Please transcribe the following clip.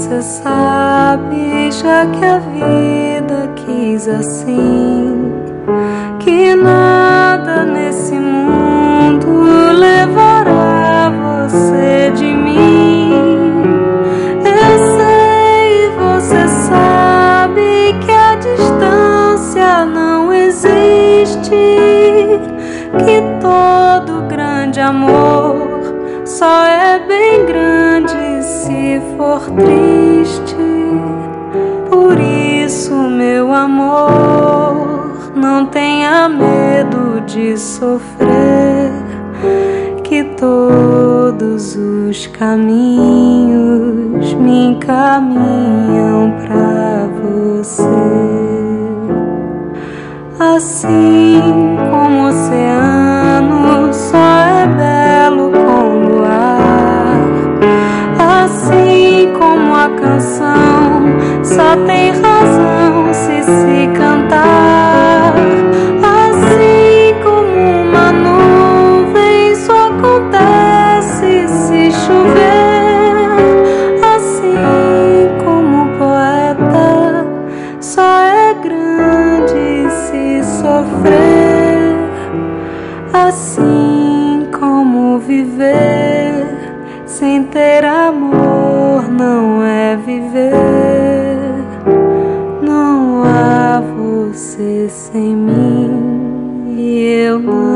você sabe, já que a vida quis assim, que nada nesse mundo levará você de mim. Eu sei, você sabe que a distância não existe, que todo grande amor só é bem grande se for triste. Por isso, meu amor, não tenha medo de sofrer, que todos os caminhos me encaminham pra você. Assim como o oceano só é belo com luar, assim como a canção só tem razão se cantar, assim como uma nuvem só acontece se chover, assim como o poeta só é grande se sofrer, assim como viver sem ter amor não é viver. Não há você sem mim e eu não.